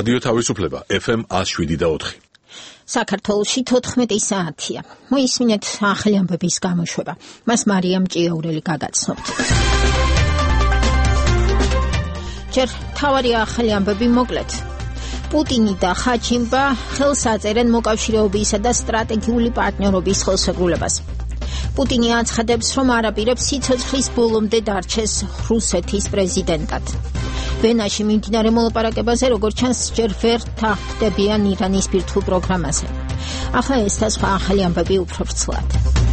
რადიო თავისუფლება FM 107.4. საქართველოში 14 საათია. მოისმინეთ ახალი ამბების გამოშვება. მას მარიამ ჭიაურელი გაგაცნობთ. ჯერ თავარი ახალი ამბები მოკლედ. პუტინი და ხაჩინბა ხელს აწერენ მოკავშირეობისა და სტრატეგიული პარტნიორობის ხელშეკრულებას. პუტინი აცხადებს, რომ არაპირებს სიცოცხლის ბოლომდე დარჩეს რუსეთის პრეზიდენტად. ვენაში მიმდინარე მოლაპარაკებაზე, როგორც ჩანს, ჯერ ვერ თანხმდებიან ირანის ბირთვულ პროგრამაზე. ახლა ეს და სხვა ახალი ამბები უფრო ვრცლად.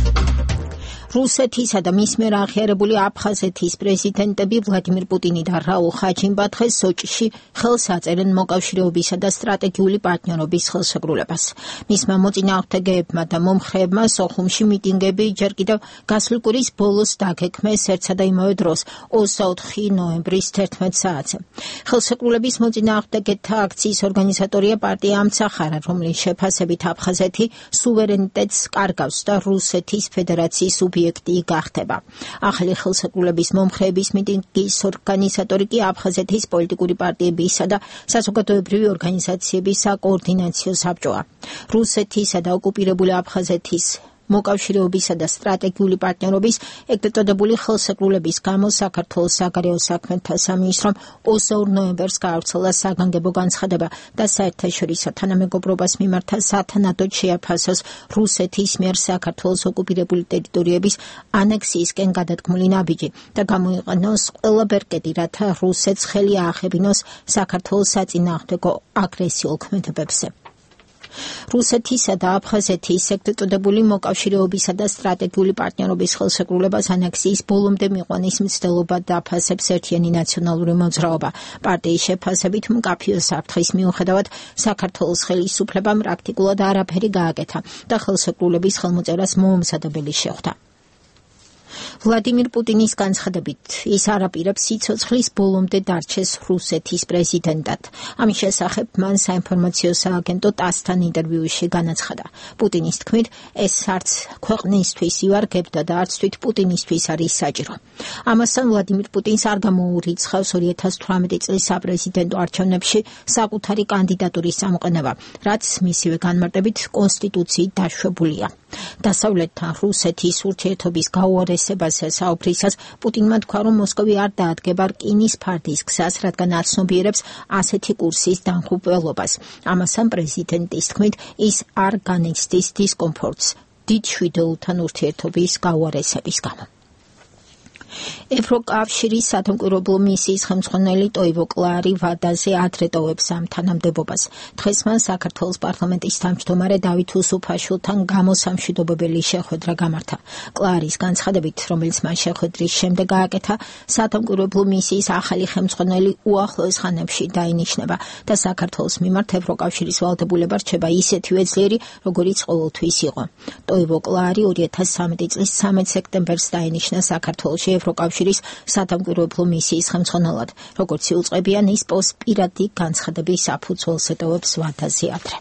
რუსეთისა და მის მიერ აღიარებული აფხაზეთის პრეზიდენტები ვლადიმირ პუტინი და რაულ ხაჩინბა დღეს სოჭში ხელს აწერენ მოკავშირეობისა და სტრატეგიული პარტნიორობის ხელშეკრულებას. მისმა მოწინააღმდეგეებმა და მომხრეებმა სოხუმში მიტინგები ჯერ კიდევ გასული კვირის ბოლოს დაგეგმეს ერთსა და იმავე დროს 24 ნოემბრის 11 საათზე. ხელშეკრულების მოწინააღმდეგეთა აქციის ორგანიზატორია პარტია ამცახარა, რომლის შეფასებით აფხაზეთი სუვერენიტეტს კარგავს და რუსეთის ფედერაციის სუბიექტი გახდება. ახალი ხელშეკრულების მომხრეების მიტინგის ორგანიზატორი კი აფხაზეთის პოლიტიკური პარტიებისა და საზოგადოებრივი ორგანიზაციების საკოორდინაციო საბჭოა. რუსეთისა და ოკუპირებული აფხაზეთის მოკავშირეობისა და სტრატეგიული პარტნიორობის ეგრეთ წოდებული ხელშეკრულების გამო საქართველოს საგარეო საქმეთა სამინისტრომ 22 ნოემბერს გაავრცელა საგანგებო განცხადება და საერთაშორისო თანამეგობრობას მიმართა სათანადოდ შეაფასოს რუსეთის მიერ საქართველოს ოკუპირებული ტერიტორიების ანექსიისკენ გადადგმული ნაბიჯი და გამოიყენოს ყველა ბერკეტი, რათა რუსეთს ხელი აახებინოს საქართველოს საწინააღმდეგო აგრესიულ ქმედებებზე. რუსეთისა და აფხაზეთის ეგრეთ წოდებული მოკავშირეობისა და სტრატეგიული პარტნიორობის ხელშეკრულებას ანექსიის ბოლომდე მიყვანის მცდელობა დაფასებს ერთიანი ნაციონალური მოძრაობა. პარტიის შეფასებით მკაფიო საფრთხის მიუხედავად საქართველოს ხელისუფლებამ პრაქტიკულად არაფერი გააკეთა და ხელშეკრულების ხელმოწერას მოუმზადებელი შეხვდა. ვლადიმირ პუტინის განცხადებით, ის არაპირებს სიცოცხლის ბოლომდე დარჩეს რუსეთის პრეზიდენტად. ამის შესახებ მან საინფორმაციო სააგენტო TASS-თან ინტერვიუში განაცხადა. პუტინის თქმით, ეს არც ქვეყნისთვის ივარგებდა და არც თვით პუტინისთვის არის საჭირო. ამასთან ვლადიმირ პუტინს არ გამოურიცხავს 2018 წლის საპრეზიდენტო არჩევნებში საკუთარი კანდიდატურის წამოყენება, რაც მისივე განმარტებით კონსტიტუციით დაშვებულია. დასავლეთთან რუსეთის ურთიერთობის გაუარესებაზე საუბრისას პუტინმა თქვა, რომ მოსკოვი არ დაადგება რკინის ფარდის გზას, რადგან არ ცნობიერებს ასეთი კურსის დამხუბველობას. ამასთან პრეზიდენტის თქმით, ის არ განიცდის დისკომფორტს დიდ შვიდეულთან ურთიერთობის გაუარესების გამო. ევროკავშირის სათანადო მისიის ხელმძღვანელი ტოივო კლარი ვადაზე ადრე ტოვებს ამ თანამდებობას. დღეს მან საქართველოს პარლამენტის თავმჯდომარე დავით უსუფაშვილთან გამოსამშვიდობებელი შეხვედრა გამართა. კლარის განცხადებით, რომელიც მან შეხვედრის შემდეგ გააკეთა, სათანადო მისიის ახალი ხელმძღვანელი უახლოეს ხანებში დაინიშნება და საქართველოს მიმართ ევროკავშირის ვალდებულება რჩება ისეთივე ძლიერი, როგორიც ყოველთვის იყო. ტოივო კლარი 2013 წლის 13 სექტემბერს დაინიშნა საქართველოში ევროკავშირის სათანადო მისიის ხელმძღვანელად. როგორც იუწყებიან, ის პოსტ პირადი განცხადების საფუძველს ეტოვებს ვადაზე ადრე.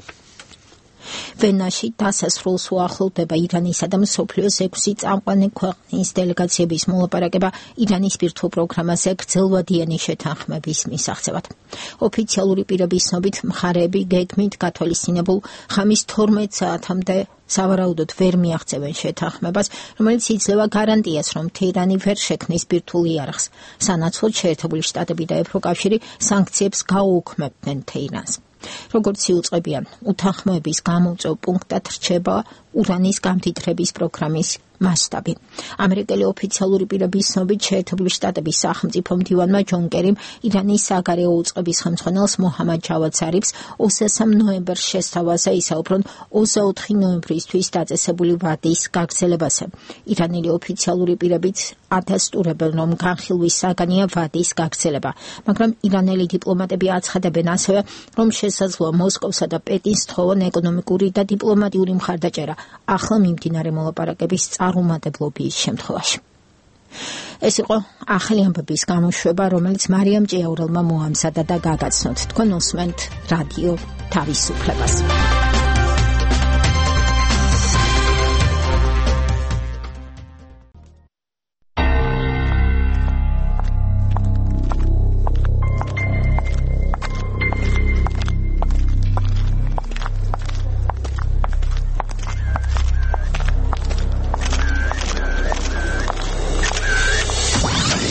ვენაში დასასრულს უახლოვდება ირანისა და მსოფლიოს 6 წამყვანი ქვეყნის დელეგაციების მოლაპარაკება ირანის ბირთვულ პროგრამაზე გრძელვადიანი შეთანხმების მისაღწევად. ოფიციალური პირების ცნობით, მხარეები გეგმით გათვალისწინებულ ღამის 12 საათამდე სავარაუდოდ ვერ მიაღწევენ შეთანხმებას, რომელიც იძლევა გარანტიას, რომ თეირანი ვერ შექმნის ბირთვულ იარაღს. სანაცვლოდ შეერთებული შტატები და ევროკავშირი სანქციებს გაუუქმებდნენ თეირანს. როგორც იუწყებიან, უთანხმოების გამომწვევ პუნქტად რჩება ურანის გამდიდრების პროგრამის მასშტაბი. ამერიკელი ოფიციალური პირების ცნობით, შეერთებული შტატების სახელმწიფო მდივანმა ჯონ კერიმ ირანის საგარეო უწყების ხელმძღვანელს მოჰამად ჯავად ზარიფს 23 ნოემბერს შესთავაზა ისაუბრონ 24 ნოემბრისთვის დაწესებული ვადის გაგრძელებაზე. ირანელი ოფიციალური პირებიც ადასტურებენ, რომ განხილვის საგანია ვადის გაგრძელება, მაგრამ ირანელი დიპლომატები აცხადებენ ასევე, რომ შესაძლოა მოსკოვსა და პეკინს თხოვონ ეკონომიკური და დიპლომატიური მხარდაჭერა ახლა მიმდინარე მოლაპარაკების წარუმატებლობის შემთხვევაში. ეს იყო ახალი ამბების გამოშვება, რომელიც მარიამ ჭიაურელმა მოამზადა და გაგაცნოთ. თქვენ უსმენთ რადიო თავისუფლებას.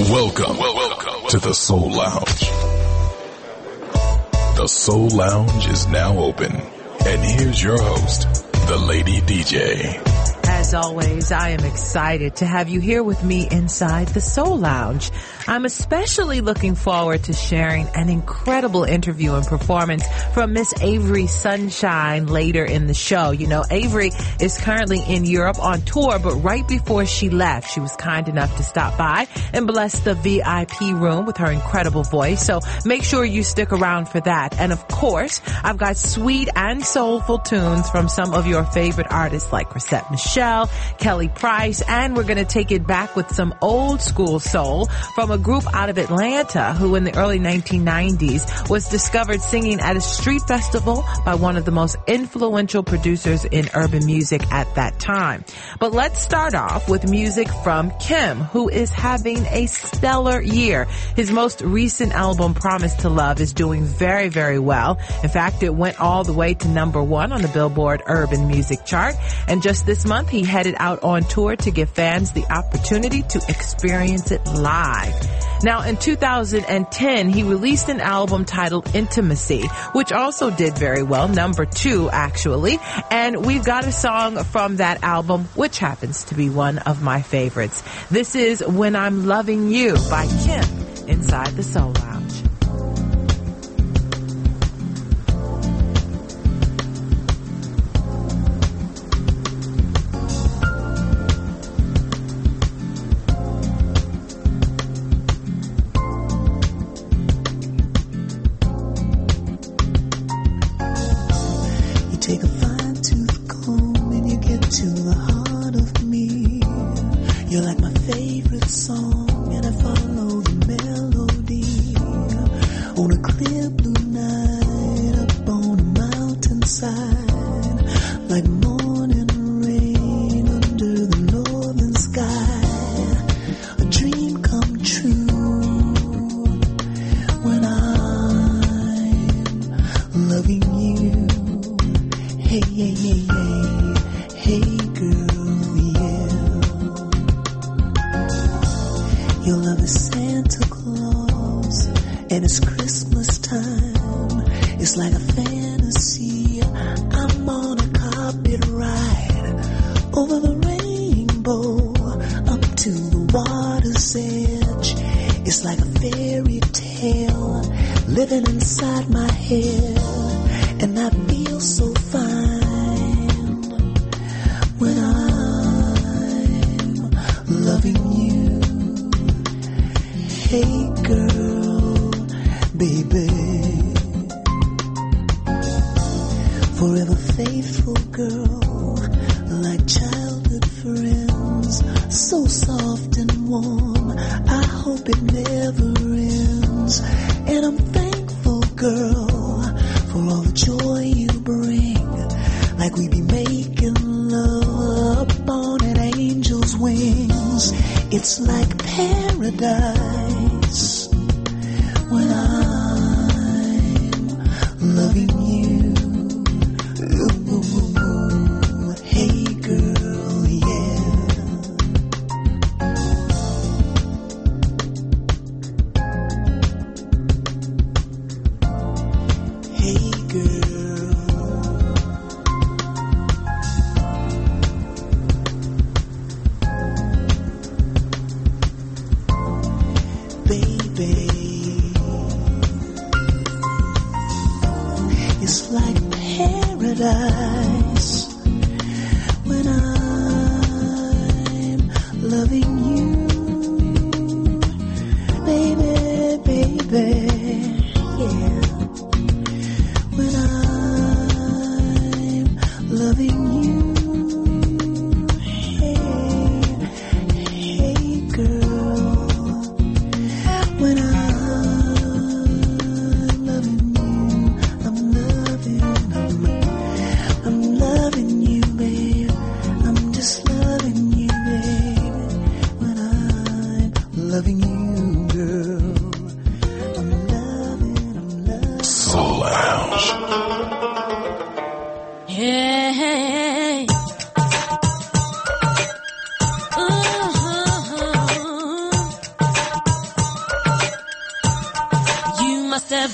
Welcome to the Soul Lounge. The Soul Lounge is now open. And here's your host, the Lady DJ. As always, I am excited to have you here with me inside the Soul Lounge. I'm especially looking forward to sharing an incredible interview and performance from Miss Avery Sunshine later in the show. You know, Avery is currently in Europe on tour, but right before she left, she was kind enough to stop by and bless the VIP room with her incredible voice. So make sure you stick around for that. And of course, I've got sweet and soulful tunes from some of your favorite artists like Chrisette Michele, Kelly Price, and we're going to take it back with some old school soul from a group out of Atlanta who in the early 1990s was discovered singing at a street festival by one of the most influential producers in urban music at that time. But let's start off with music from Kim, who is having a stellar year. His most recent album, Promise to Love, is doing very, very well. In fact, it went all the way to #1 on the Billboard Urban Music Chart. And just this month, he headed out on tour to give fans the opportunity to experience it live. Now, in 2010, he released an album titled Intimacy, which also did very well, #2 actually. And we've got a song from that album, which happens to be one of my favorites. This is When I'm Loving You by Kim inside the Soul Lounge. Take a fine-tooth comb and you get to the heart of me. You're like my favorite song and I follow the melody. On a clear blue night up on a mountainside, like morning rain under the northern sky. A dream come true when I'm loving you. Hey, hey, hey, hey, hey, girl, yeah. Your love is Santa Claus, and it's Christmas time. It's like a fantasy. I'm on a carpet ride over the rainbow, up to the water's edge. It's like a fairy tale living inside my head, and I feel so fine when I'm loving you. Hey girl, baby, forever faithful girl, like childhood friends, so soft and warm, I hope it never ends. And I'm thankful, girl, for all the joy you bring, like we be making love up on an angel's wings. It's like paradise when I'm loving you. Ooh, hey girl, yeah. Hey girl, baby, it's like paradise when I'm loving you, baby, baby, yeah. When I'm loving you, hey, hey girl. When I'm loving you, I'm loving you, babe. I'm just loving you, babe. When I'm loving you, girl, I'm loving. Soul Lounge. Hey. Ooh.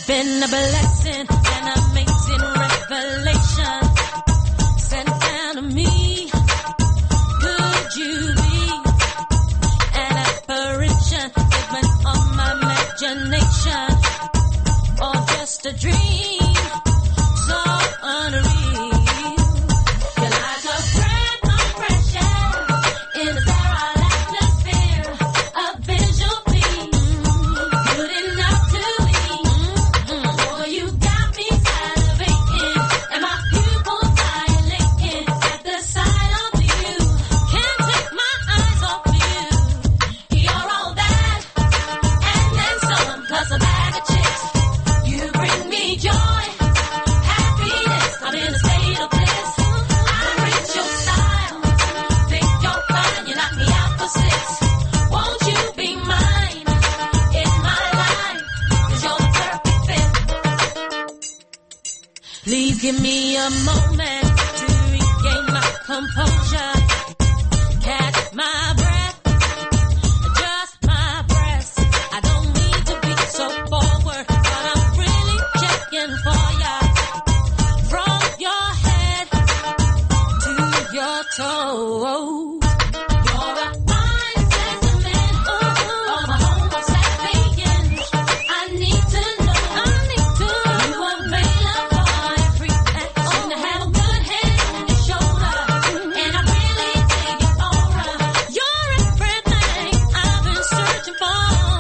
been a blessing, an amazing revelation sent down to me. Could you be an apparition, figment of my imagination, or just a dream so unreal? You're like a brand compression in the sterile atmosphere, a visual beam, good enough to eat. Boy, you got me salivating, and my pupils dilating at the sight of you. Can't take my eyes off you. You're all that, and then some, plus a bag of chips. You bring me joy, happiness, I'm in a state of bliss. I reach your style, think you're fine, you knock me out for six. Won't you be mine, in my life, 'cause you're the perfect fit. Please give me a moment to regain my composure, catch my breath, adjust my breath. I don't mean to be so forward, but I'm really checking for ya. From your head to your toes. You're a fine specimen of a homo sapiens. I need to know. You available for every action to have a good head on your shoulder, and I really dig your aura. You're everything I've been searching for.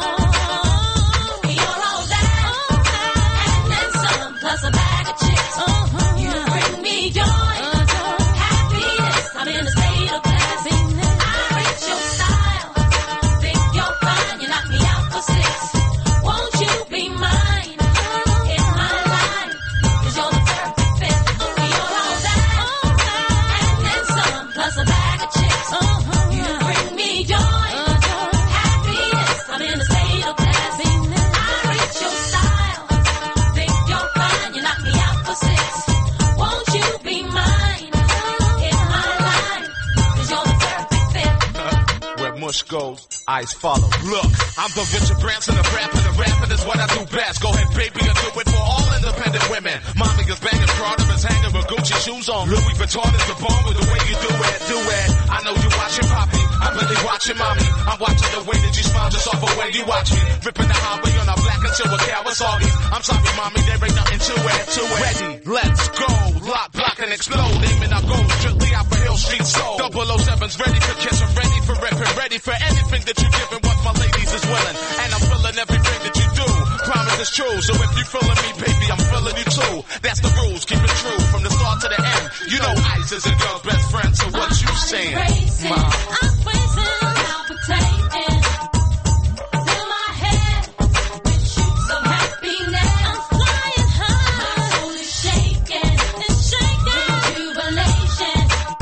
You're all that, and then some, plus a bag of chips. You bring me joy, happiness, I'm in a state of bliss. I reach your style, think you're fine, you knock me out for six. Won't you be mine, in my life, 'cause you're the perfect fit. You're all that, and then some, plus a bag of chips. You bring me joy, happiness, I'm in a state of bliss. I reach your style, think you're fine, you knock me out for six. Won't you be mine, in my life, 'cause you're the perfect fit. Where mush goes, eyes follow. Look, I'm the Richard Branson of rap, and the rapping is what I do best. Go ahead, baby, and do it for all independent women. Mommy is banging, Prada is hanging with Gucci shoes on. Louis Vuitton is the bomb with the way you do it, do it. I know you watching Poppy, I'm really watching Mommy. I'm watching the way that you smile just off of when you watch me. Ripping the highway on a black and silver Kawasaki. I'm sorry, Mommy, there ain't nothing to it, to it. Ready, let's go. Lock, block, and explode. Aiming our goals strictly out for Hill Street Soul. 007's ready for kissing, ready for ripping, ready for anything that you give and what my ladies is willing. And I'm feeling everything that you do. Promise is true, so if you feeling me, baby, I'm feeling you too. That's the rules, keep it true from the start to the end. You know Ice is a girl's best friend, so what you saying? I'm racing, palpitating. Fill my head with shoots of happiness. I'm flying high, my soul is shaking, it's shaking. Jubilation,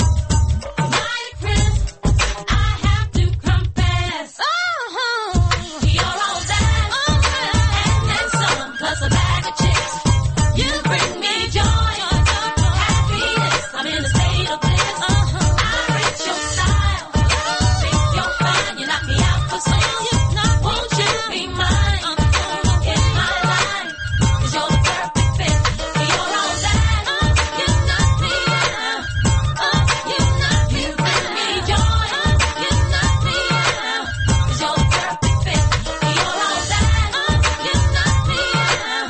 mighty Chris, I have to confess. You're all that, and then some, plus a bag of chips. You bring me joy, happiness, I'm in a state of bliss. I reach your style, think you're fine, you knock me out for six. Won't you be mine, in my life, 'cause you're the perfect fit. You're all that, you knock me out, you bring me joy, you knock me out, 'cause you're the perfect fit. You're all that, you knock me out,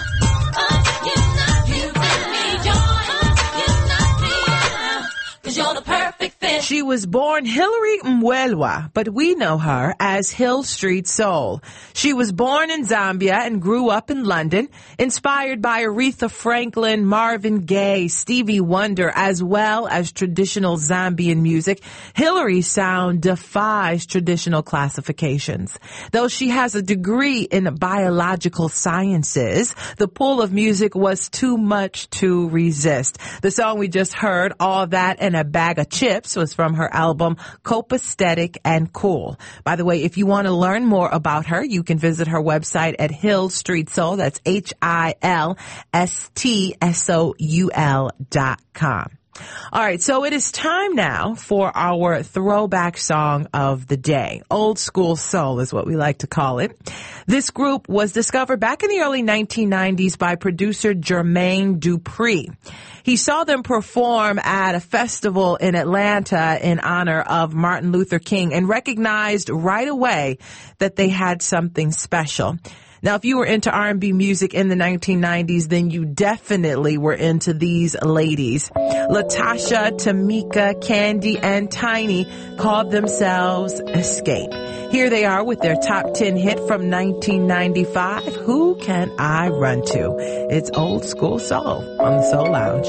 you bring me joy, you knock me out, 'cause you're the perfect fit. She was born Hilary Mwelwa, but we know her as Hill Street Soul. She was born in Zambia and grew up in London, inspired by Aretha Franklin, Marvin Gaye, Stevie Wonder, as well as traditional Zambian music. Hilary's sound defies traditional classifications. Though she has a degree in biological sciences, the pull of music was too much to resist. The song we just heard, All That and a Bag of Chips, was from her album Copaesthetic and Cool. By the way, if you want to learn more about her, you can visit her website at Hill Street Soul. That's HILSTSOUL.com. All right, so it is time now for our throwback song of the day. Old school soul is what we like to call it. This group was discovered back in the early 1990s by producer Jermaine Dupri. He saw them perform at a festival in Atlanta in honor of Martin Luther King and recognized right away that they had something special. Now, if you were into R&B music in the 1990s, then you definitely were into these ladies. Latasha, Tamika, Candy, and Tiny called themselves Escape. Here they are with their top 10 hit from 1995, Who Can I Run To? It's Old School Soul on the Soul Lounge.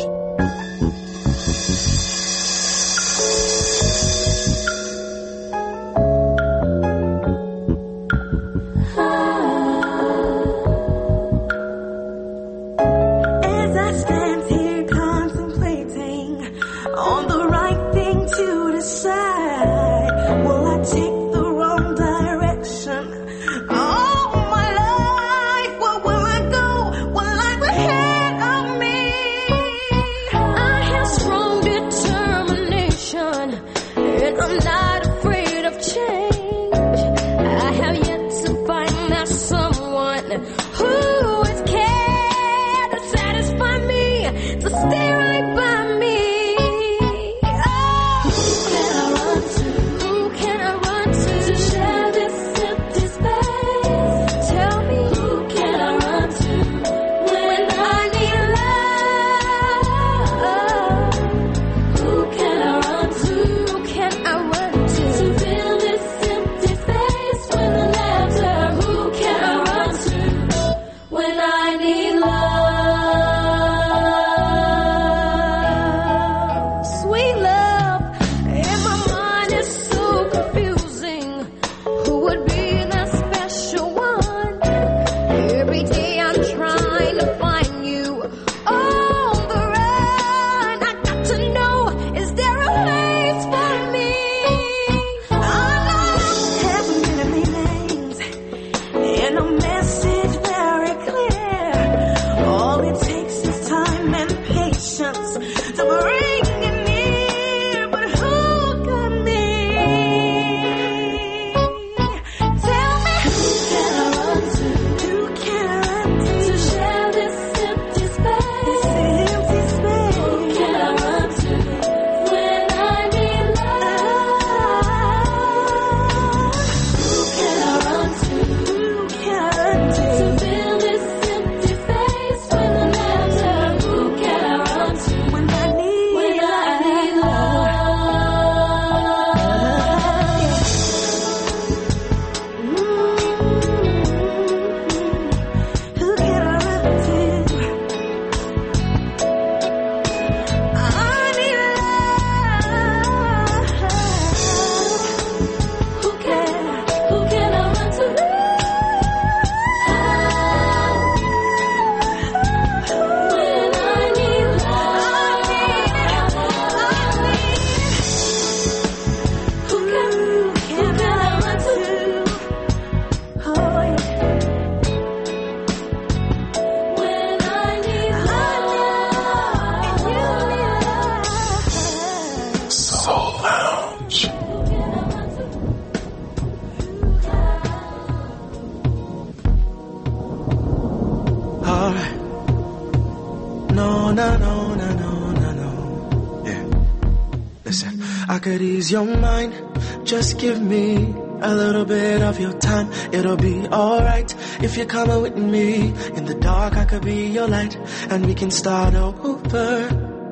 could ease your mind. Just give me a little bit of your time. It'll be alright if you're coming with me. In the dark I could be your light, and we can start over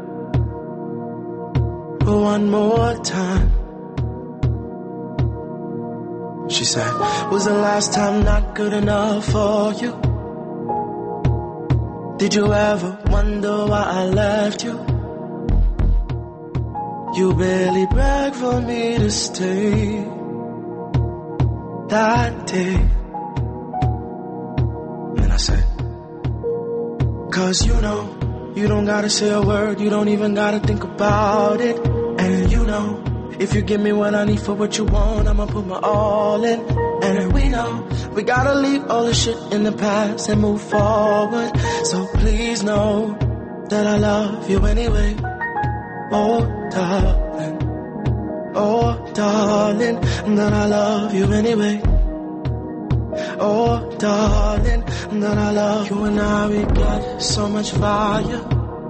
one more time. She said, was the last time not good enough for you? Did you ever wonder why I left you? You barely begged for me to stay that day. And I said, cause you know, you don't gotta say a word, you don't even gotta think about it. And you know, if you give me what I need for what you want, I'ma put my all in. And we know, we gotta leave all the shit in the past and move forward. So please know that I love you anyway. Oh, darling, that I love you anyway. Oh, darling, that I love you and we got so much fire.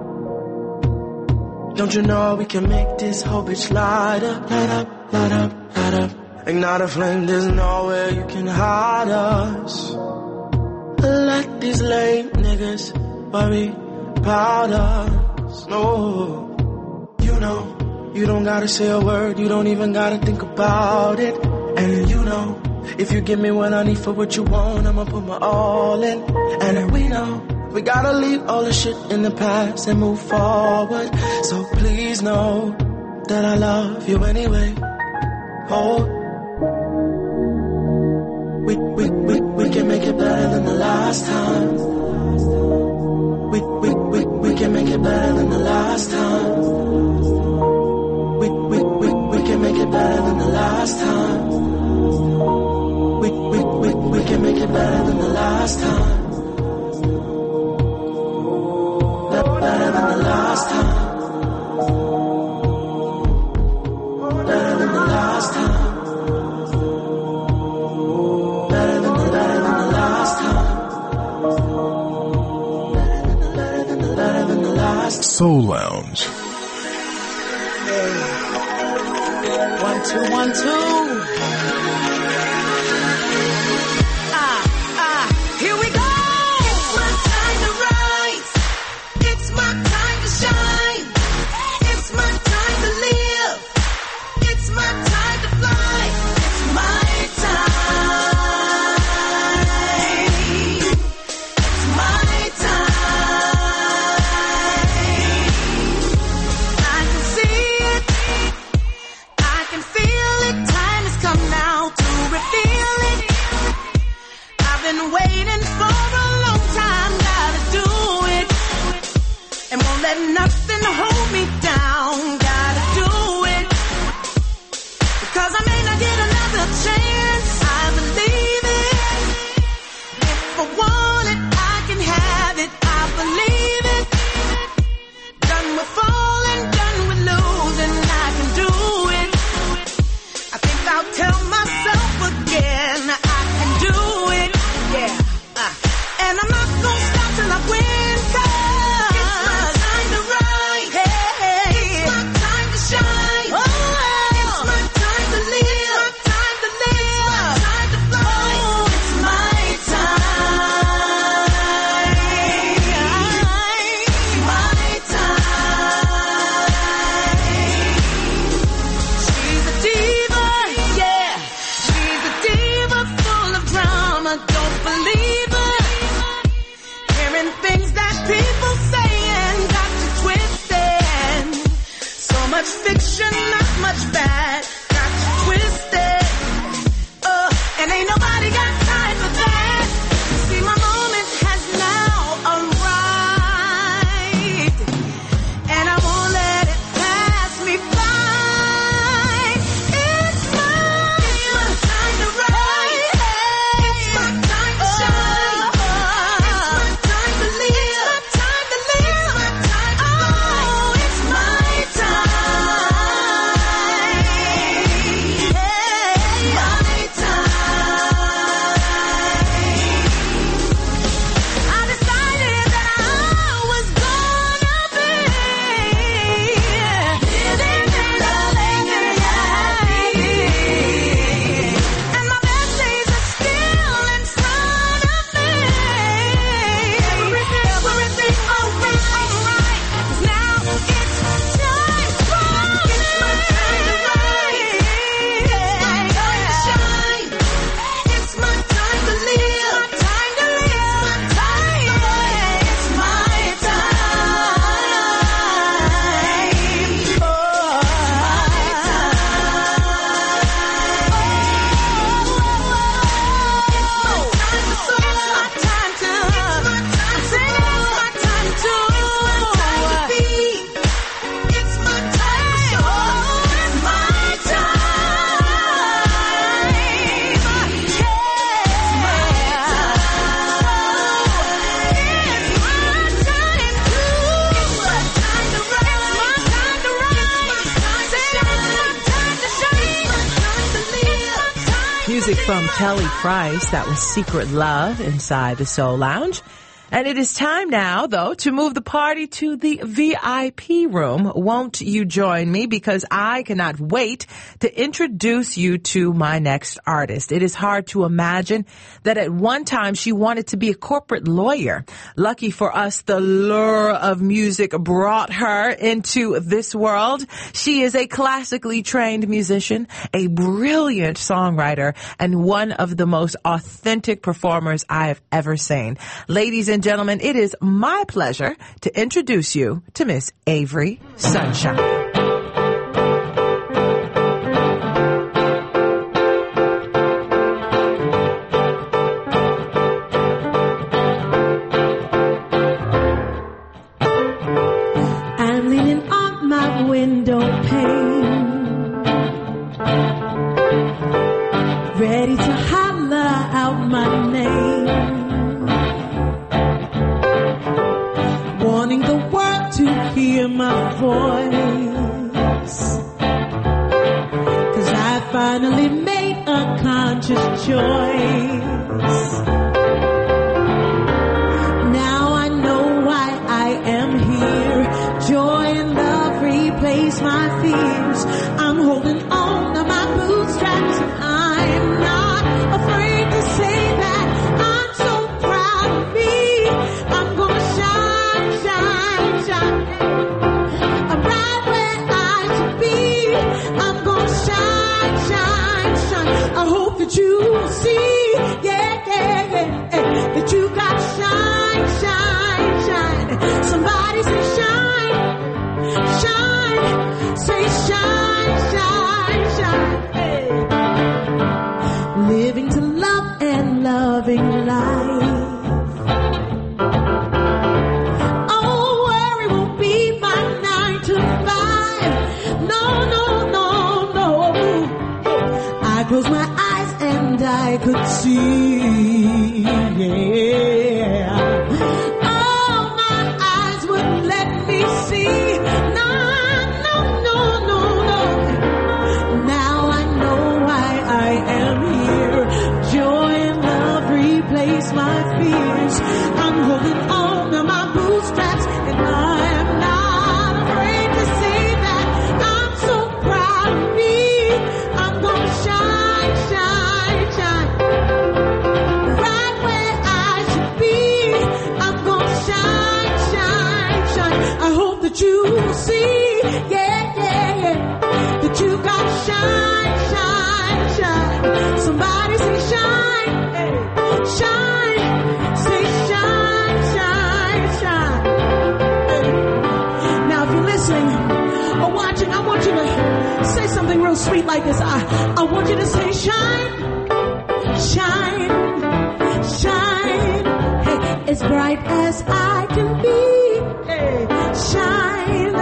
Don't you know we can make this whole bitch light up, light up, light up, light up. Ignite a flame, there's nowhere you can hide us. Let these lame niggas worry about us. No, you know, you don't gotta say a word, you don't even gotta think about it. And you know, if you give me what I need for what you want, I'ma put my all in. And we know, we gotta leave all the shit in the past and move forward. So please know that I love you anyway. Oh, we can make it better than the last time. We can make it better than the last time. We can make it better than the last time. We can make it better than the last time. Better than the last time. Better than the last time. Better than the last time. Better than the last. Soul Lounge. 1, 2, 1, 2. Here we go. It's my time to rise. It's my time to shine. It's my time to live. It's my time to fly. It's my time. It's my time. I can see it. I can feel it. Time has come now. Music from Kelly Price. That was Secret Love inside the Soul Lounge. And it is time now, though, to move the party to the VIP room. Won't you join me? Because I cannot wait to introduce you to my next artist. It is hard to imagine that at one time she wanted to be a corporate lawyer. Lucky for us, the lure of music brought her into this world. She is a classically trained musician, a brilliant songwriter, and one of the most authentic performers I have ever seen. Ladies and gentlemen, it is my pleasure to introduce you to Miss Avery Sunshine. I'm leaning on my window pane, ready to holler out my name, wanting the world to hear my voice, 'cause I finally made a conscious choice. Now I know why I am here. Joy and love replace my fears. I'm holding on to my bootstraps. I'm not afraid to say that I'm so proud of me. I'm gonna shine, shine, shine. I'm right where I should be. I'm gonna shine, shine, shine. I hope that you will see, yeah, yeah, yeah, that you got shine, shine, shine. Somebody say shine, shine, say shine, shine, shine. Hey. Living to love and loving life. Oh, worry won't be my 9 to 5. No, no, no, no. I close my eyes and I could see, yeah. Oh, my eyes wouldn't let me see. No, no, no, no, no. Now I know why I am here. Joy and love replace my fears. I'm holding on to my bootstraps, and I'm not afraid to say that I'm so proud of me. I'm gonna shine, shine, shine. Right where I should be. I'm gonna shine, shine, shine. I hope that you will see, yeah, yeah, yeah, that you got shine, shine, shine. Somebody say shine, hey, shine, say shine, shine, shine. Hey. Now if you're listening or watching, I want you to say something real sweet like this. I want you to say shine, shine, shine. Hey, as bright as I can be. Hey, shine,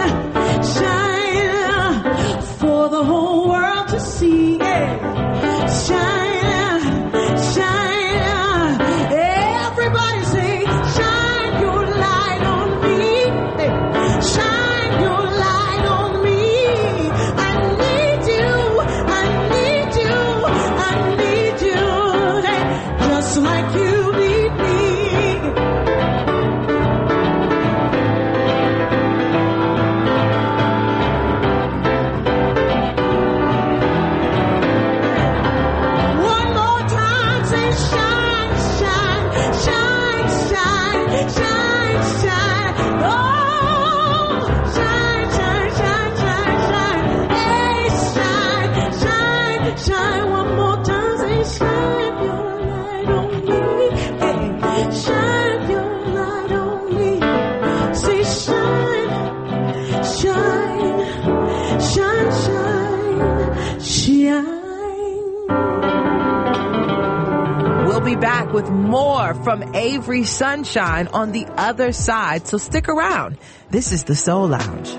shine, for the whole world to see. Hey, shine, shine. Everybody say, shine your light on me. Hey, shine your light on me. I need you, I need you, I need you. Hey, just like you need me. One more time, say shine, shine, shine, shine, shine, shine. Oh, shine, shine, shine, shine, shine. Hey, shine, shine, shine. One more time, say shine your light on me. Hey, shine your light on me. Say shine, shine, shine, shine, shine. We'll be back with more from Avery Sunshine on the other side, so stick around. This is the Soul Lounge.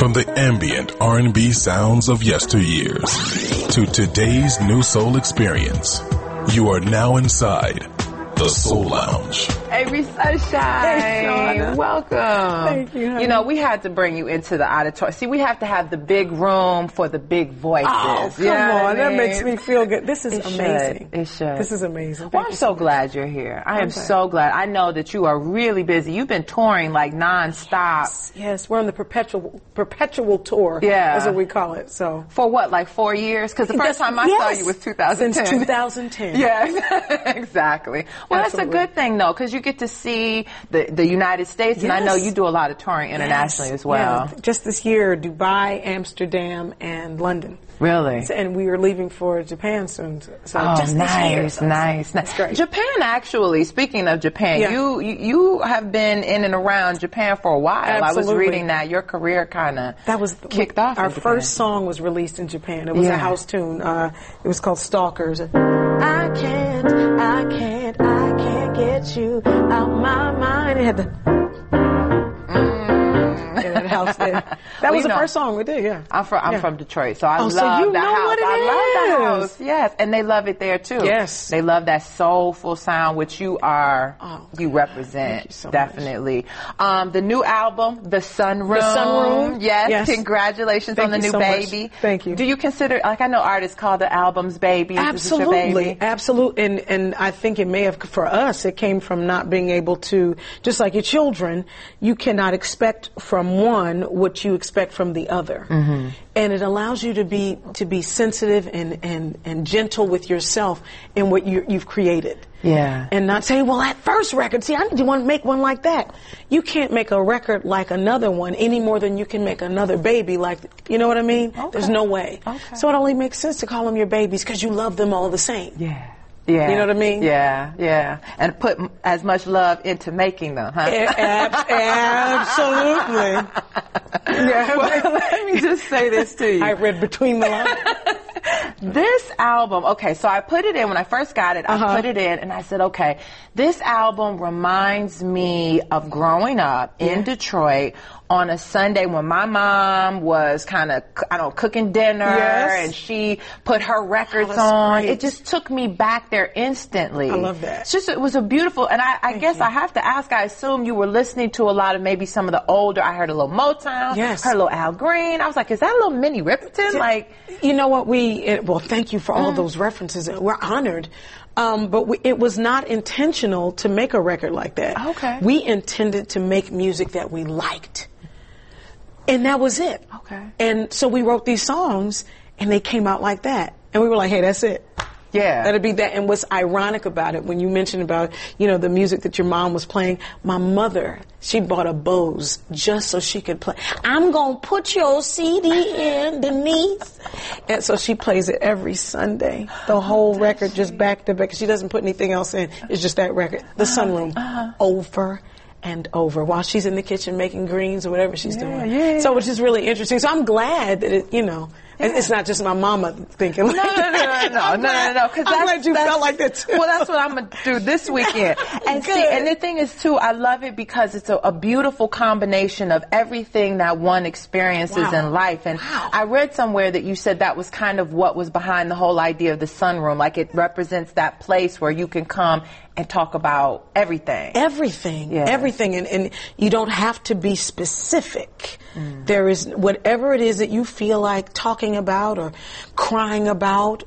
From the ambient R&B sounds of yesteryears to today's new soul experience, you are now inside the Soul Lounge. Avery Sunshine. Hey, Shauna. Welcome. Thank you, honey. You know, we had to bring you into the auditorium. See, we have to have the big room for the big voices. Oh, come You know what on. I That mean? makes me feel good. This is It amazing. should. It should. This is amazing. Well, Thank I'm you so much. glad you're here. I am Okay. so glad. I know that you are really busy. You've been touring like nonstop. Yes, we're on the perpetual tour. Yeah. That's what we call it. So For what, like 4 years? Because the first time I saw Yes. you was 2010. Since 2010. Yeah, exactly. Well, that's a Absolutely. good thing, though, because you get to see the United States, and I know Yes. you do a lot of touring internationally Yes. as well. Yeah. Just this year, Dubai, Amsterdam, and London. Really? And we are leaving for Japan soon. So Oh, just this year. nice, So nice. That's great. Japan, actually, speaking of Japan, Yeah. you have been in and around Japan for a while. I was Absolutely. reading that your career kind of That was kicked off. Our in Japan. first song was released in Japan. It was Yeah. a house tune. It was called Stalkers. I can't get you out my mind. It had the in that house there. That Well, was you the know, first song we did. Yeah, I'm Yeah. from Detroit, so I Oh, love so you the know house. what it I love the is. house. Yes, and they love it there too. Yes. They love that soulful sound, which you are. Oh, you represent thank you so much. definitely. The new album, The Sunroom. The Sunroom. Yes. Yes. Congratulations Thank on the you new so much. baby. Thank you. Do you consider, like, I know artists call the albums babies. Is this your Absolutely, baby? absolutely, and I think it may have, for us, it came from not being able to, just like your children, you cannot expect from one what you expect from the other, and it allows you to be sensitive and gentle with yourself in what you've created. Yeah. And not say, well, that first record, see, I need to want to make one like that. You can't make a record like another one any more than you can make another baby like, you know what I mean? Okay. There's no way. Okay. So it only makes sense to call them your babies because you love them all the same. Yeah. Yeah. You know what I mean? Yeah, yeah. And put as much love into making them, huh? Absolutely. Yeah. Well, let me just say this to you. I read between the lines. This album, okay, so I put it in when I first got it. I put it in and I said, okay, this album reminds me of growing up in Detroit on a Sunday when my mom was kind of, I don't know, cooking dinner Yes. and she put her records that's on. great. It just took me back there instantly. I love that. It's just, it was a beautiful, and I guess I have to ask, I assume you were listening to a lot of maybe some of the older, I heard a little Motown, Yes. heard a little Al Green. I was like, is that a little Minnie Riperton? Like, You know what, well, thank you for all those references. We're honored. But it was not intentional to make a record like that. Okay. We intended to make music that we liked. And that was it. Okay. And so we wrote these songs, and they came out like that. And we were like, hey, that's it. yeah. That'd be that. And what's ironic about it, when you mentioned about, the music that your mom was playing, my mother, she bought a Bose just so she could play. I'm going to put your CD in, Denise. And so she plays it every Sunday. The whole record just back to back. She doesn't put anything else in. It's just that record. The Sunroom. Over and over while she's in the kitchen making greens or whatever she's doing. yeah. So which is really interesting. So I'm glad that it, it's not just my mama thinking like No. I'm glad you felt like that too. Well, that's what I'm gonna do this weekend. And see, and the thing is too, I love it because it's a beautiful combination of everything that one experiences Wow. in life. And Wow. I read somewhere that you said that was kind of what was behind the whole idea of the sunroom. Like it represents that place where you can come and talk about everything. Everything, Yeah. everything, and you don't have to be specific. There is whatever it is that you feel like talking about or crying about.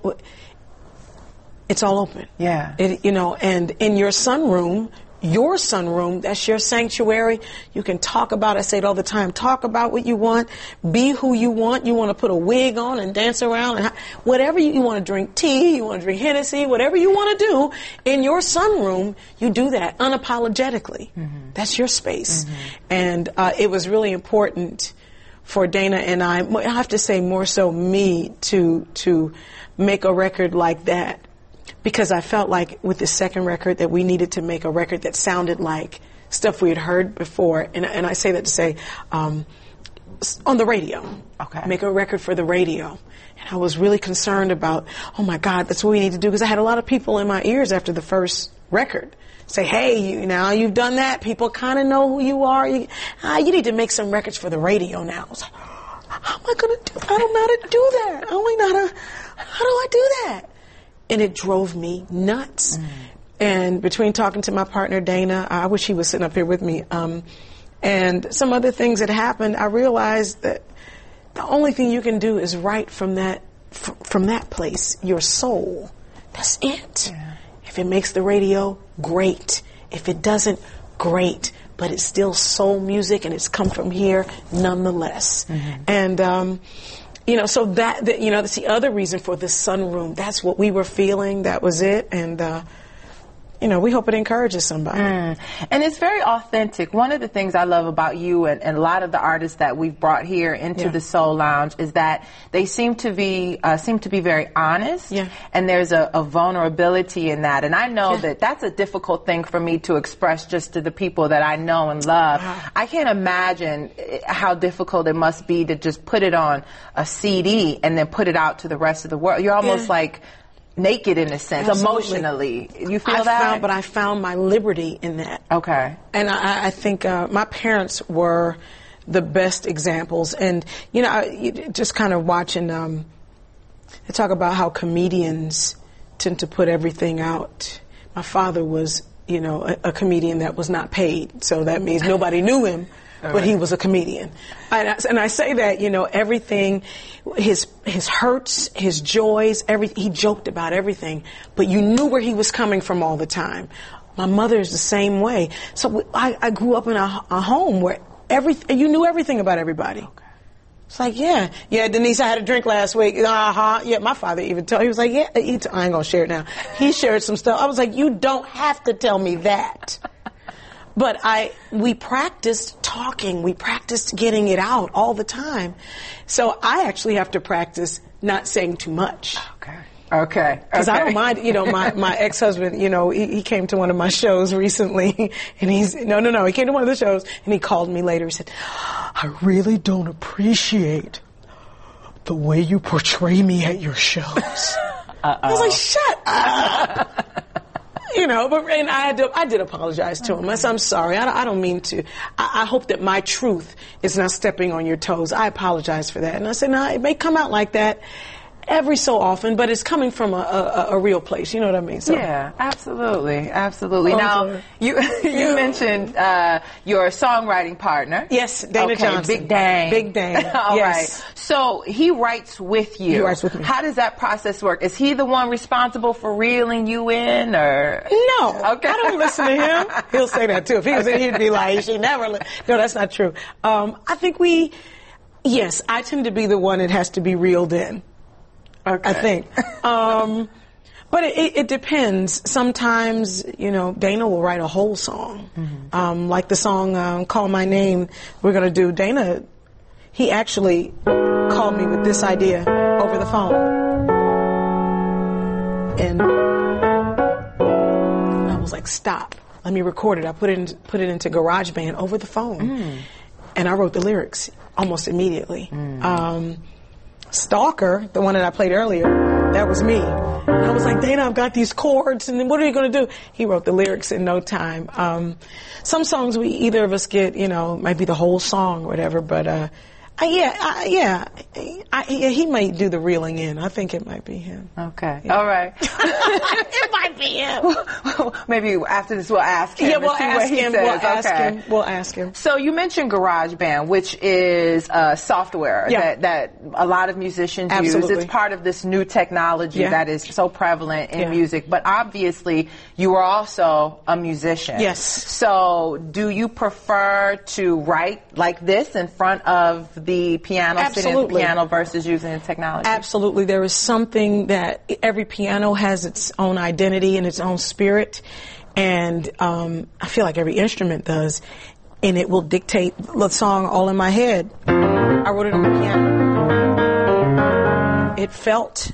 It's all open. Yeah. And in your sunroom, that's your sanctuary. You can talk about, I say it all the time, talk about what you want, be who you want. You want to put a wig on and dance around, and whatever you want to drink tea, you want to drink Hennessy, whatever you want to do in your sunroom, you do that unapologetically. That's your space. And it was really important for Dana and I have to say more so me, to make a record like that. Because I felt like with the second record that we needed to make a record that sounded like stuff we had heard before. And I say that to say, on the radio. Okay. Make a record for the radio. And I was really concerned about, oh my God, that's what we need to do. Because I had a lot of people in my ears after the first record say, hey, you've done that. People kind of know who you are. You need to make some records for the radio now. I was like, how am I going to do? I don't know how to do that. I only know how do I do that? And it drove me nuts. And between talking to my partner, Dana, I wish he was sitting up here with me, and some other things that happened, I realized that the only thing you can do is write from that place, your soul. That's it. Yeah. If it makes the radio, great. If it doesn't, great. But it's still soul music, and it's come from here nonetheless. And so that's the other reason for the sunroom. That's what we were feeling. That was it. And we hope it encourages somebody. And it's very authentic. One of the things I love about you and a lot of the artists that we've brought here into the Soul Lounge is that they seem to be very honest. Yeah. And there's a vulnerability in that. And I know that that's a difficult thing for me to express just to the people that I know and love. I can't imagine how difficult it must be to just put it on a CD and then put it out to the rest of the world. You're almost like naked in a sense, emotionally. You feel that? But I found my liberty in that. Okay. And I think my parents were the best examples. And, just kind of watching, they talk about how comedians tend to put everything out. My father was, a comedian that was not paid. So that means nobody knew him. But he was a comedian. And I say that, everything, his hurts, his joys, he joked about everything. But you knew where he was coming from all the time. My mother is the same way. So I grew up in a home where you knew everything about everybody. Okay. It's like, yeah, Denise, I had a drink last week. Yeah, my father even told, he was like, yeah, I ain't gonna share it now. He shared some stuff. I was like, you don't have to tell me that. But we practiced talking. We practiced getting it out all the time. So I actually have to practice not saying too much. Okay. Because I don't mind, my ex-husband, he came to one of my shows recently, and he came to one of the shows, and he called me later. He said, I really don't appreciate the way you portray me at your shows. I was like, shut up. And I did apologize to him. I said, I'm sorry. I don't mean to. I hope that my truth is not stepping on your toes. I apologize for that. And I said, no, it may come out like that every so often, but it's coming from a real place. You know what I mean? So. Yeah, absolutely. Now, you mentioned your songwriting partner. Yes, Dana Johnson. Big Dang. Big Dang. All right. So he writes with you. He writes with me. How does that process work? Is he the one responsible for reeling you in, or? No. Okay. I don't listen to him. He'll say that too. If he was in, he'd be like, she never. No, that's not true. I think I tend to be the one that has to be reeled in. Okay. I think. But it depends. Sometimes, Dana will write a whole song. Mm-hmm. Like the song Call My Name we're going to do. Dana, he actually called me with this idea over the phone. And I was like, stop. Let me record it. I put it into GarageBand over the phone. And I wrote the lyrics almost immediately. Stalker, the one that I played earlier, that was me. And I was like, Dana, I've got these chords, and then what are you going to do? He wrote the lyrics in no time. Some songs either of us get, might be the whole song or whatever, but he might do the reeling in. I think it might be him. Okay. Yeah. All right. It might be him. Maybe after this we'll ask him. Yeah, we'll ask him. We'll ask him. So you mentioned GarageBand, which is software that a lot of musicians use. It's part of this new technology that is so prevalent in music. But obviously, you are also a musician. Yes. So do you prefer to write like this in front of the piano, sitting at the piano, versus using the technology? Absolutely. There is something that every piano has its own identity and its own spirit, and I feel like every instrument does, and it will dictate the song all in my head. I wrote it on the piano. It felt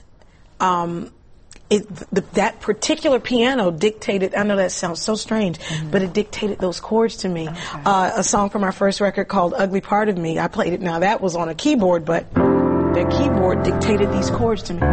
that particular piano dictated, I know that sounds so strange, but it dictated those chords to me. Okay. A song from our first record called Ugly Part of Me, I played it. Now that was on a keyboard, but the keyboard dictated these chords to me.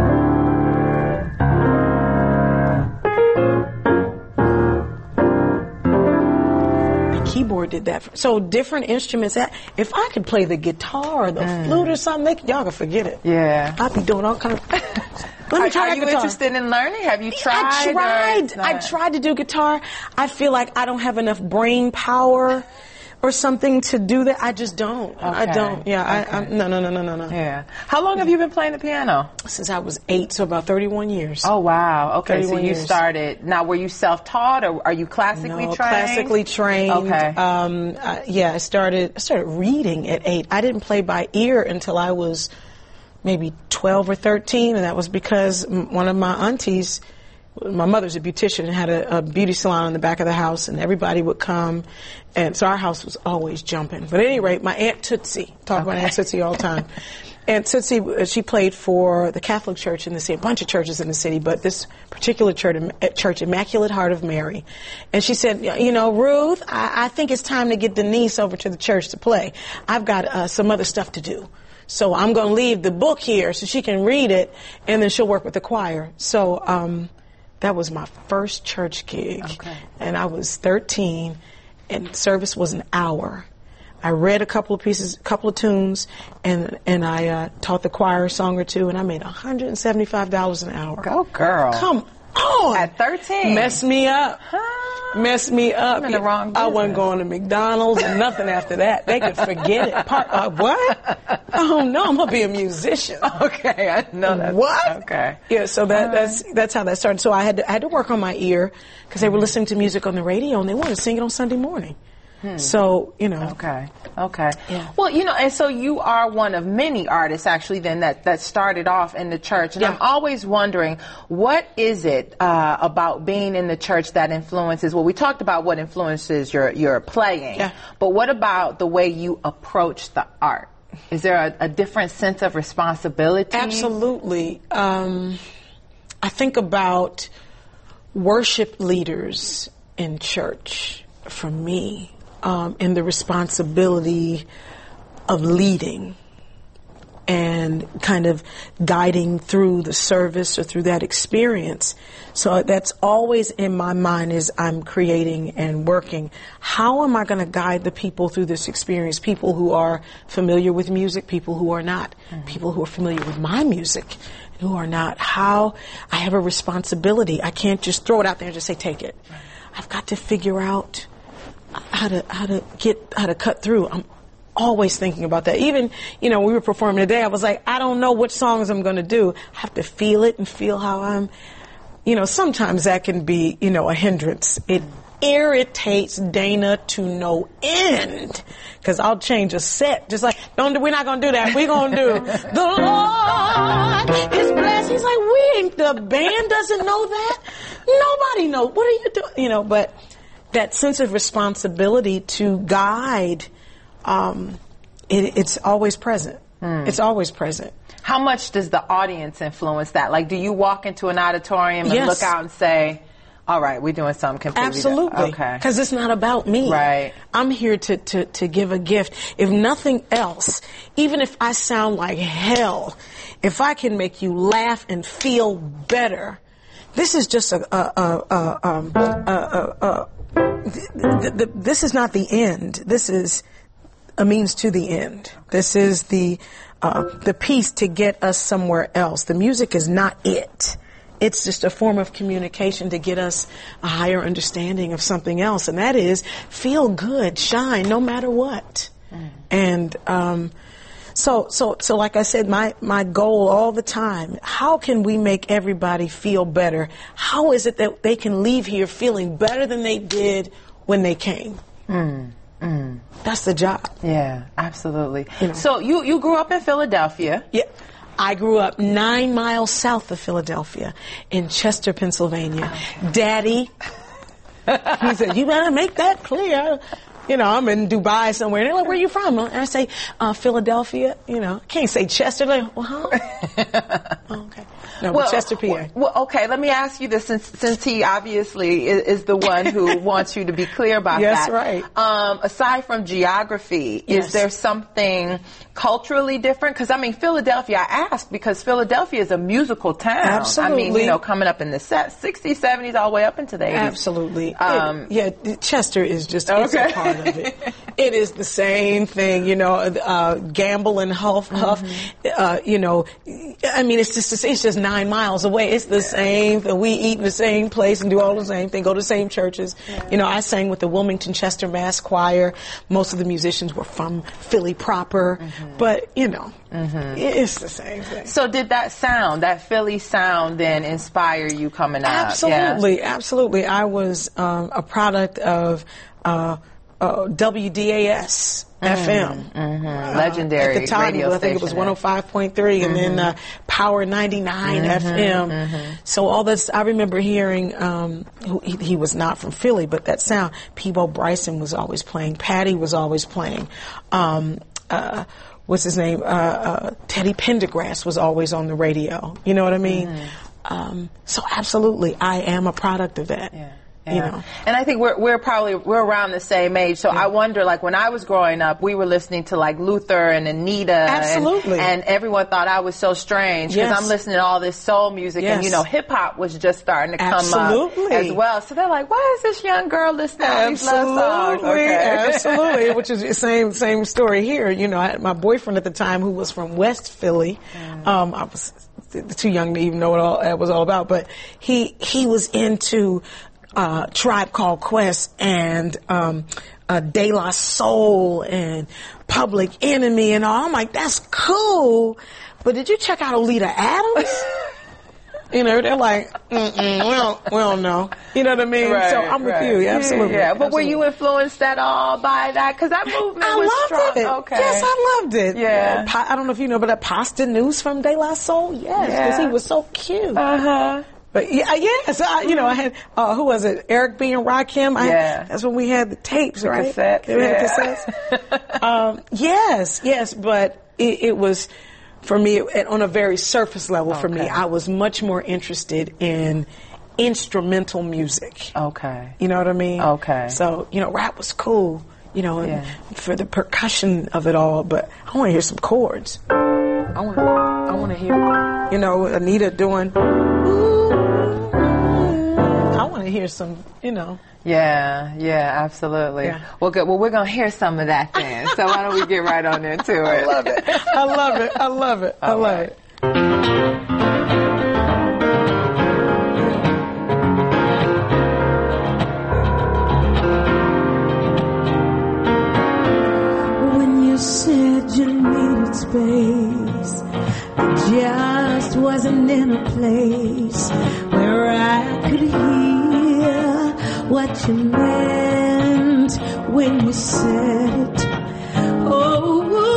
The keyboard did that. So different instruments. If I could play the guitar or the flute or something, y'all can forget it. Yeah. I'd be doing all kinds of... Let me try Are you guitar. interested in learning? Have you tried? I tried to do guitar. I feel like I don't have enough brain power or something to do that. I just don't. Okay. I don't. Yeah. Okay. No. Yeah. How long have you been playing the piano? Since I was 8, so about 31 years. Oh, wow. Okay, so 31 you years. started. Now, were you self-taught or are you classically trained? Classically trained. Okay. I started reading at 8. I didn't play by ear until I was maybe 12 or 13, and that was because one of my aunties, my mother's a beautician and had a beauty salon in the back of the house, and everybody would come, and so our house was always jumping. But at any rate, my Aunt Tootsie, talk about Aunt Tootsie all the time. Aunt Tootsie, she played for the Catholic Church in the city, a bunch of churches in the city, but this particular church, Immaculate Heart of Mary. And she said, you know, Ruth, I think it's time to get Denise over to the church to play. I've got some other stuff to do. So I'm going to leave the book here so she can read it, and then she'll work with the choir. So that was my first church gig. Okay. And I was 13, and service was an hour. I read a couple of tunes, and I taught the choir a song or two, and I made $175 an hour. Go, girl. Come on. At 13? Messed me up. Messed me up. I'm in the wrong I business. wasn't going to McDonald's and nothing after that. They could forget it. What? Oh no, I'm gonna be a musician. Okay, I know that. What? Okay. Yeah, so that's how that started. So I had to work on my ear because they were listening to music on the radio and they wanted to sing it on Sunday morning. So, you know. Okay. Yeah. Well, you know, and so you are one of many artists actually then that started off in the church. And Yeah. I'm always wondering, what is it about being in the church that influences, well, we talked about what influences your playing, Yeah. but what about the way you approach the art? Is there a different sense of responsibility? Absolutely. I think about worship leaders in church for me. And the responsibility of leading and kind of guiding through the service or through that experience. So that's always in my mind as I'm creating and working. How am I going to guide the people through this experience? People who are familiar with music, people who are not, people who are familiar with my music, who are not. How I have a responsibility. I can't just throw it out there and just say, take it. I've got to figure out how to cut through. I'm always thinking about that. Even, you know, we were performing today, I was like, I don't know which songs I'm going to do. I have to feel it and feel how I'm, you know, sometimes that can be, you know, a hindrance. It irritates Dana to no end. Because I'll change a set. Just like, we're not going to do that. We're going to do, the Lord is blessed. He's like, the band doesn't know that. Nobody knows. What are you doing? You know, but that sense of responsibility to guide, it's always present. It's always present. How much does the audience influence that? Like, do you walk into an auditorium and Yes. look out and say, all right, we're doing something completely Absolutely. Okay. Because it's not about me. Right. I'm here to give a gift. If nothing else, even if I sound like hell, if I can make you laugh and feel better, this is just this is not the end. This is a means to the end. This is the piece to get us somewhere else. The music is not it. It's just a form of communication to get us a higher understanding of something else, and that is feel good, shine, no matter what. And so like I said, my goal all the time, how can we make everybody feel better? How is it that they can leave here feeling better than they did when they came? That's the job. Yeah, absolutely. You know. So you grew up in Philadelphia. Yeah. I grew up 9 miles south of Philadelphia in Chester, Pennsylvania. Daddy, he said, you better make that clear. You know, I'm in Dubai somewhere. And they're like, where are you from? And I say, Philadelphia. You know, can't say Chester. Like, well, huh? Oh, okay. No, but Chester, PA. Well, okay, let me ask you this, since he obviously is the one who wants you to be clear about Yes, that. right. Aside from geography, is there something culturally different? Because, I mean, Philadelphia, I asked because Philadelphia is a musical town. Absolutely. I mean, you know, coming up in the 60s, 70s, all the way up into the 80s. Absolutely. Chester is just it's a part of it. It is the same thing, you know, Gamble and Huff. You know, I mean, it's just 9 miles away. It's the same thing. We eat in the same place and do all the same thing, go to the same churches. You know, I sang with the Wilmington Chester Mass Choir. Most of the musicians were from Philly proper, but, you know, it's the same thing. So did that Philly sound then inspire you coming up? Absolutely, absolutely. I was a product of WDAS FM. Legendary at the time, radio I think it was 105.3 and then Power 99 FM. So all this, I remember hearing, he was not from Philly, but that sound, Peebo Bryson was always playing, Patty was always playing, what's his name, Teddy Pendergrass was always on the radio, you know what I mean? So absolutely, I am a product of that. You know. And I think we're around the same age, so I wonder, like, when I was growing up, we were listening to like Luther and Anita. Absolutely. And everyone thought I was so strange because I'm listening to all this soul music and, you know, hip hop was just starting to come up as well. So they're like, why is this young girl listening to these love songs? Absolutely. Which is the same story here. You know, I had my boyfriend at the time who was from West Philly. I was too young to even know what all that was all about, but he was into Tribe Called Quest and De La Soul and Public Enemy and all. I'm like, that's cool, but did you check out Oleta Adams? You know, they're like, we don't know. You know what I mean? Right, so I'm with you, absolutely. Yeah, but absolutely. were you influenced at all by that? Because that movement was strong. It. Okay. Yes, I loved it. Yeah. I don't know if you know, but that Pasta News from De La Soul? Yes, because he was so cute. But yes, you know, I had, who was it? Eric B. and Rakim. That's when we had the tapes, right? Cassettes. We had cassettes. Yes, but it was, for me, on a very surface level for me, I was much more interested in instrumental music. Okay. You know what I mean? Okay. So, you know, rap was cool, you know, and for the percussion of it all, but I want to hear some chords. I want to hear, you know, Anita doing, I want to hear some, you know. Yeah, absolutely. Yeah. Well, good. Well, we're going to hear some of that then. So why don't we get right on into it? I love it. I love it. When you said you needed space, I just wasn't in a place where I could hear what you meant when you said it. Oh,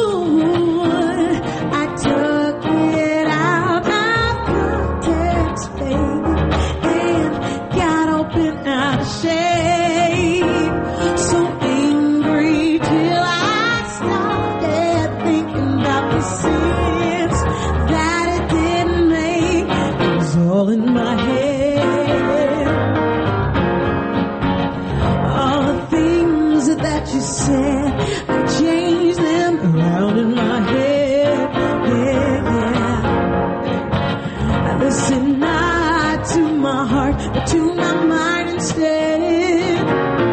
I took it out of context, baby, and got open out of shape. So angry till I started thinking about the sense that it didn't make. It was all in my head. All the things that you said, I changed them around in my head. I listened not to my heart, but to my mind instead.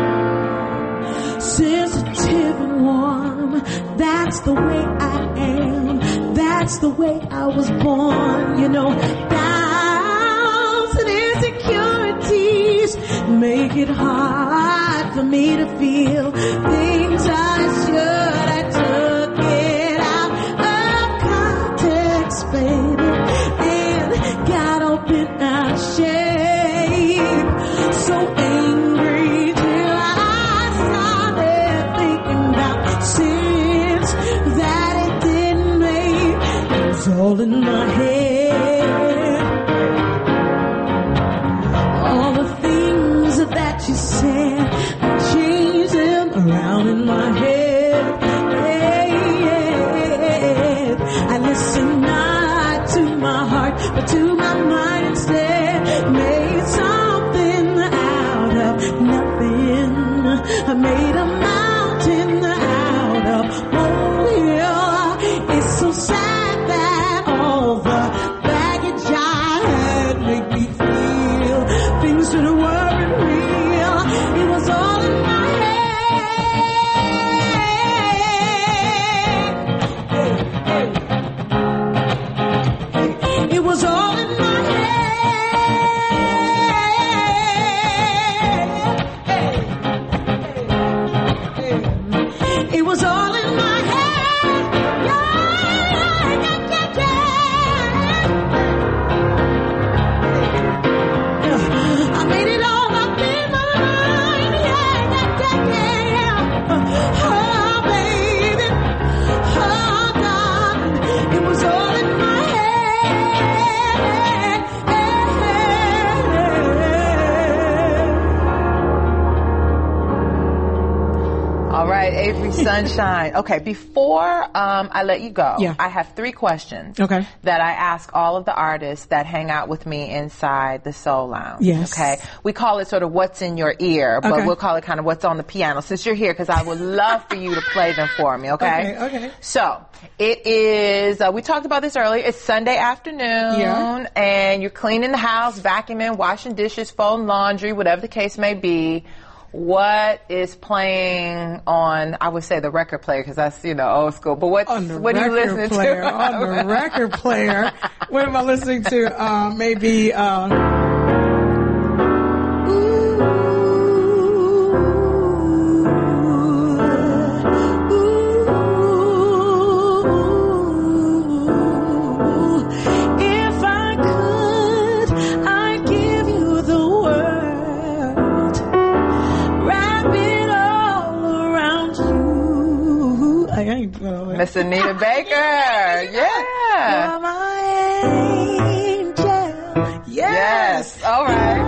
Sensitive and warm, that's the way I am. That's the way I was born. You know, doubts and insecurities make it hard for me to feel things I should. I took it out of context, baby, and got open out of shape. So angry till I started thinking about sins that it didn't make. It was all in my head. All the things that you said, I changed them around in my head. I listened not to my heart, but to my was all in my head. It was all in my head. I made it all up in my mind. Oh, baby. Oh, darling. It was all in my head. All right, Avery Sunshine. Okay, before I let you go, Yeah. I have 3 questions Okay. that I ask all of the artists that hang out with me inside the Soul Lounge. Yes. Okay, we call it sort of what's in your ear, but Okay. we'll call it kind of what's on the piano since you're here, because I would love for you to play them for me. Okay. Okay. So it is. We talked about this earlier. It's Sunday afternoon, Yeah. and you're cleaning the house, vacuuming, washing dishes, folding laundry, whatever the case may be. What is playing on, I would say the record player, because that's, old school, but what are you listening player, to? on the record player. What am I listening to? Maybe, if I could, I'd give you the world. Wrap it all around you. I ain't Miss Anita Baker. Yeah. You're my angel. Yes. All right.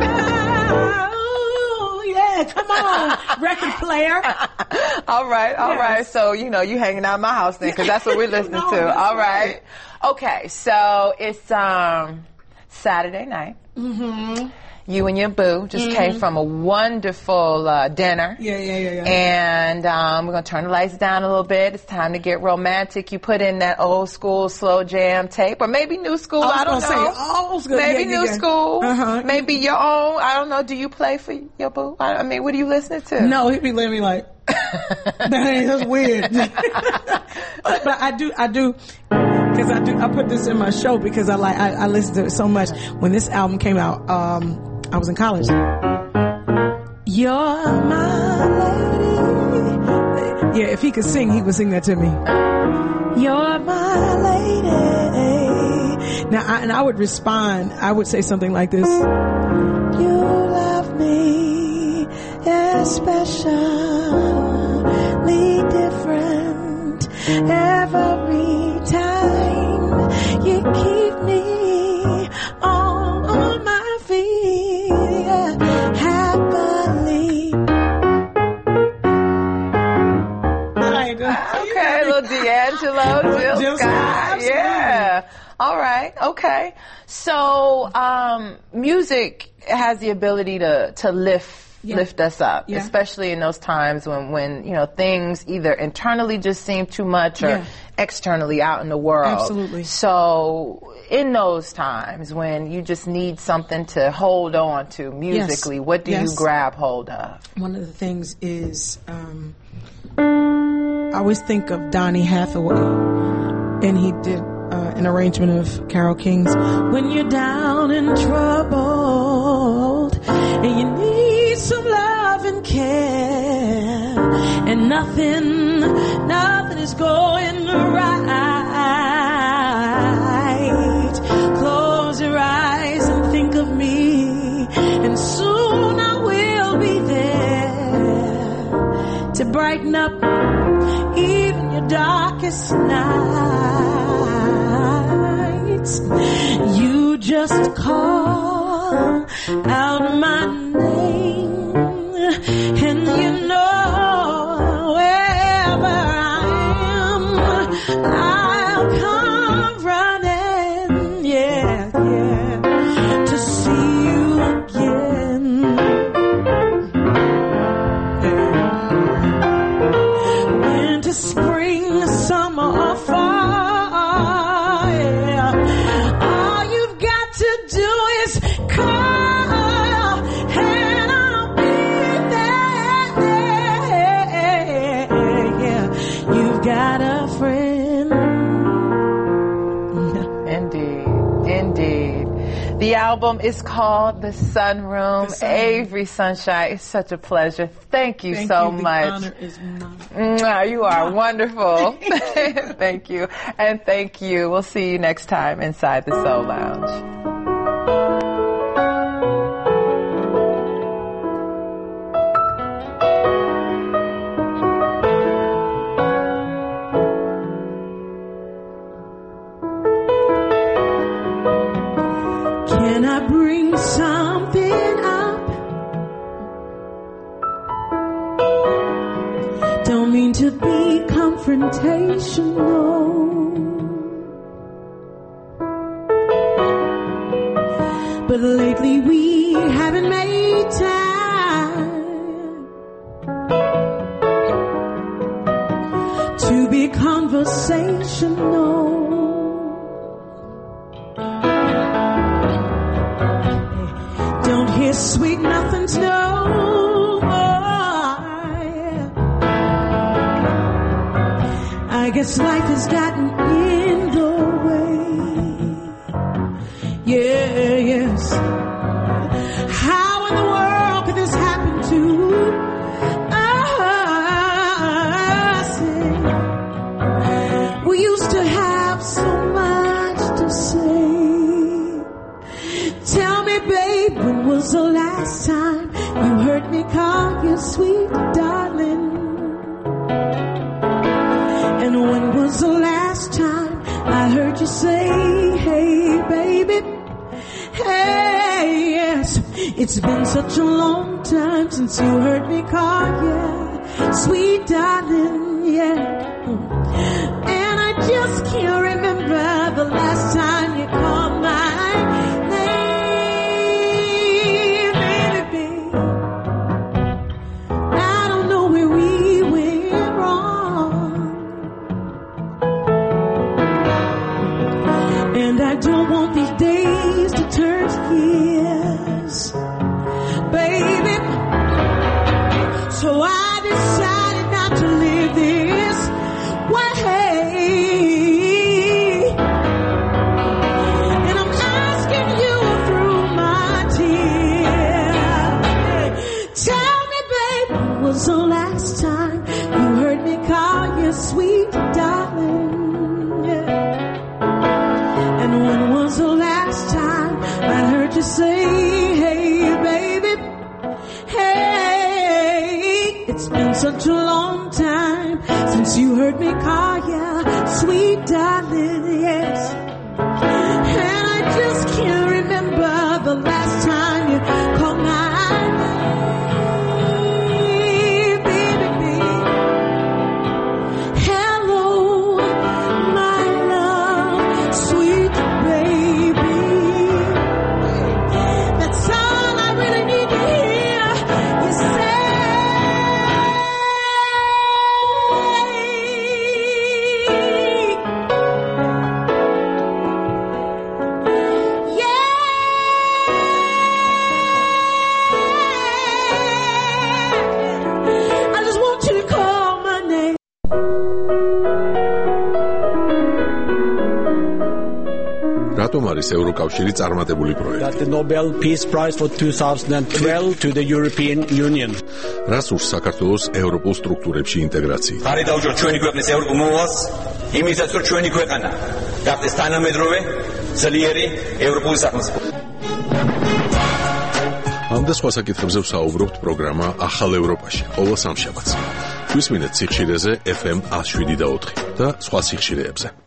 Oh, yeah. Come on, record player. All right. Yes. So, you hanging out in my house then, because that's what we're listening No, to. that's All right. right. Okay. So it's Saturday night. Mm-hmm. You and your boo just came from a wonderful dinner. Yeah. And we're going to turn the lights down a little bit. It's time to get romantic. You put in that old school slow jam tape, or maybe new school. I don't know. Say, old school. Maybe new school. Uh-huh. Maybe your own. I don't know. Do you play for your boo? I mean, what are you listening to? No, he'd be looking at me like, that's weird. But I do, because I put this in my show because I listen to it so much. When this album came out, I was in college. You're my lady. Yeah, if he could sing, he would sing that to me. You're my lady. Now, I would respond. I would say something like this. You love me especially different every time. You keep me on my feet happily. Okay, little D'Angelo, Jill Scott. Yeah. All right. Okay. So, music has the ability to lift us up, especially in those times when things either internally just seem too much or externally out in the world. Absolutely. So in those times when you just need something to hold on to musically, what do you grab hold of? One of the things is I always think of Donny Hathaway, and he did an arrangement of Carole King's When You're Down and Troubled and You Need Some Love and Care and nothing is going right. Close your eyes and think of me, and soon I will be there to brighten up even your darkest nights. You just call out my name, and you know wherever I am, I'll come running, to see you again. Winter, spring, summer, or fall, all you've got to do is call. Indeed. The album is called The Sunroom. Avery Sunshine, it's such a pleasure. Thank you so much. The honor is mine. You are wonderful. Thank you. And thank you. We'll see you next time inside the Soul Lounge. Can I bring something up? Don't mean to be confrontational, but lately we haven't made time to be conversational. Don't hear sweet nothings, no more. I guess life has gotten in the way. Yeah, yes. How in the world could this happen to us? We used to have so much to say. Tell me, babe, when was the last time you heard me call you sweet darling? And when was the last time I heard you say, hey, baby? Hey, yes, it's been such a long time since you heard me call you sweet darling, yeah. And I just can't remember the last time you called my name, baby. I don't know where we went wrong, and I don't want these days to turn to years, baby. So I decided not to live this way. And I'm asking you through my tears. Tell me, babe, when was the last time you heard me call you sweet darling? Yeah. And when was the last time I heard you say, hey, baby? Hey, it's been such a long time since you heard me call you sweet darling, yes. And I just can't remember the last time you called my name, baby. Hello, my love, sweet baby. That's all I really need to hear you say. Yeah, I just want you to call my name. რატომ არის ევროკავშირი წარმატებული პროექტი? That the Nobel Peace Prize for 2012 to the European Union. რას ურს საქართველოს ევროპულ სტრუქტურებში ინტეგრაცია? ხარი დაუჯეროთ ჩვენი ქვეყნის ევროპულ მოვალს, იმისაც რომ ჩვენი ქვეყანა გახდეს თანამედროვე, ძლიერი ევროპული სახელმწიფო. ამ და სხვა საკითხებზე ვსაუბრობთ პროგრამა ახალ ევროპაში, ყოველ სამშაბათს. გვისმინეთ სიხშირეზე FM 107.4 და სხვა სიხშირეებზე.